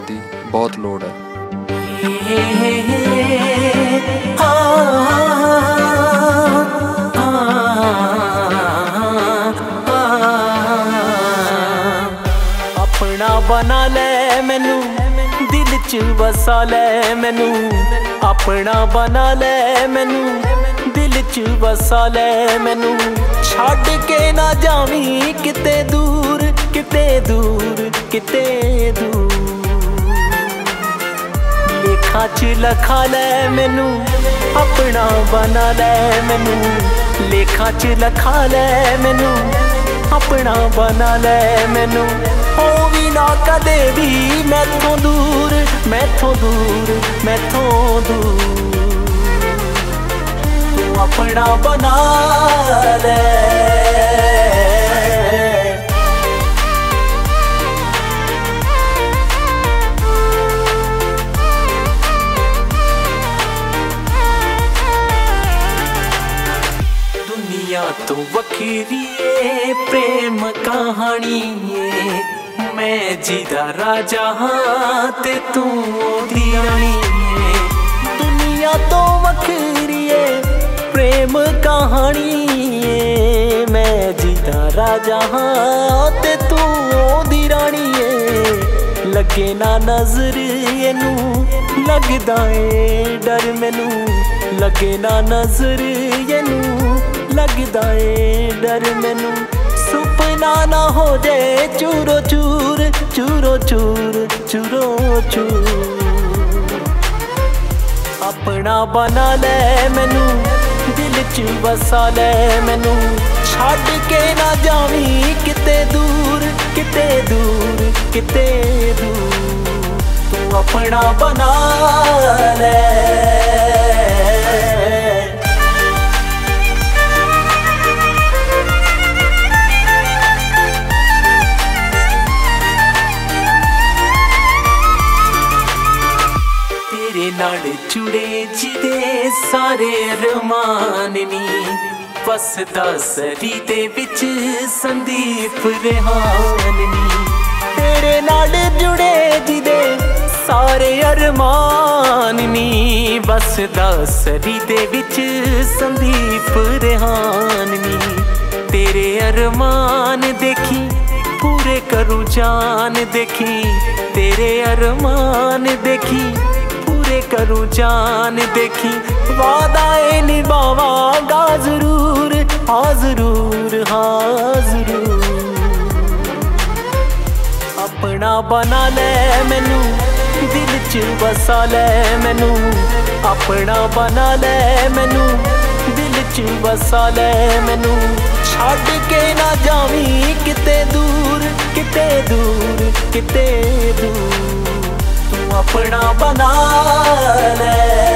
दी बहुत लोड़ है। अपना बना ले मैनू, दिल च बसा ले मैनू, अपना बना ले मैनू, दिल च बसा ले मैनू, छड़ के ना जावी किते दूर, किते दूर, किते दूर। लेखा च लखा ले मैनू, अपना बना ले मैनू, लेखा च लखा ले मैनू, अपना बना ले मैनू। हो भी ना कदे भी मैथों दूर, मैथों दूर, मैथों दूर। तू अपना बना ले। दुनिया तो वखरी है प्रेम कहानी है, मैं जीदा राजा हाँ ते तू दी रानी है। दुनिया तो वखरी है प्रेम कहानी है, मैं जीदा राजा हाँ ते तू दी रानी है। लगे ना नजर एनू लगदा है डर मैनू, लगे ना नजर एनू लगदा है डर मैनू। सुपना ना हो जाए चूरो चूर, चूरो चूर, चूरो चूर। अपना बना ले मैनू, दिल च बसा ले मैनू, छड़ के ना जावी किते दूर, किते दूर, किते दूर। तू अपना बना ले। नाल जुड़े जिदे सारे अरमान नी, वसदा सरी दे विच संदीप रेहान नी। तेरे नाल जुड़े जिदे सारे अरमान नी, वसदा सरी दे विच संदीप रेहान नी। तेरे अरमान देखी पूरे करूं जान देखी, तेरे अरमान देखी करूं जान देखी। वादाए निभावांगा जरूर, हाँ जरूर, हाँ जरूर। अपना बना ले मैनू, दिल च बसा ले मैनू, अपना बना ले मैनू, दिल च बसा ले मैनू। छड़ के ना जावी किते दूर, किते दूर, किते दूर। तू अपना बना ले।